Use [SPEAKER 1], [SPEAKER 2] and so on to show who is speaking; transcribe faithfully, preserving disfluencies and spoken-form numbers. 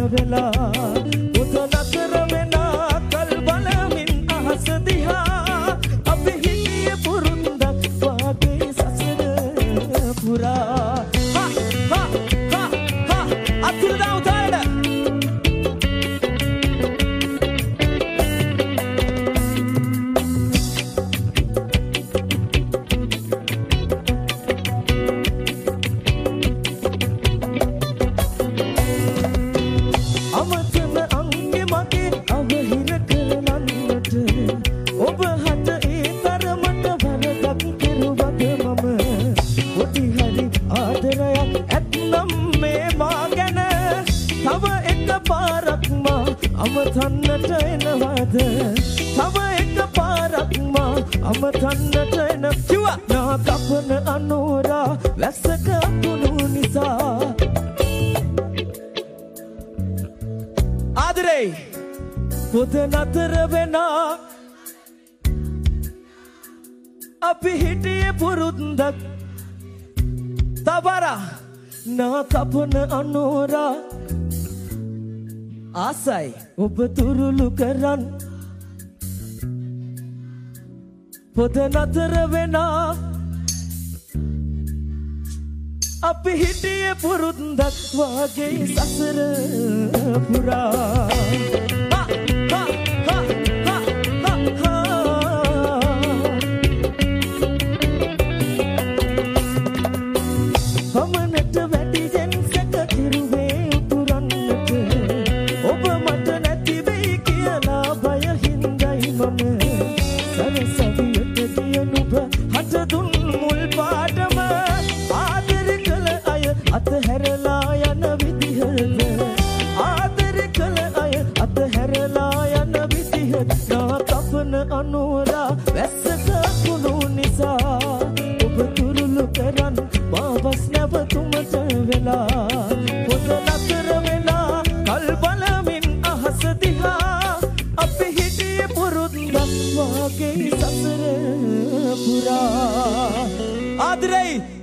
[SPEAKER 1] හැරලා පොත නතර වෙන කල් බලමින් අහස දිහා අපි හිටියේ පුරුද්දක් වාගේ සසර පුරා හා හා හා හා අතිර දාවතාවද අමතන්නට එනවාද තව එක පාරක් මා අමතන්නට එන කිව්වා නා කපන අනෝරා වැස්සක අකුණු නිසා ආදරේ පොත නතර වෙන අපි හිටියේ පුරුද්දක් තවර නා කපන අනෝරා ආසයි ඔබ තුරුළු කරන් පොත නතර වෙන අපි හිටියේ පුරුද්දක් වාගේ සසර පුරා අනෝරා වැස්සක කුණු නිසා ඔබ තුරුළු කරන් මාවස් නැවතුමට වෙලා පොත නතර වෙලා කල් බලමින් අහස දිහා අපි හිටියේ පුරුද්දක් වාගේ සසර පුරා ආදරේ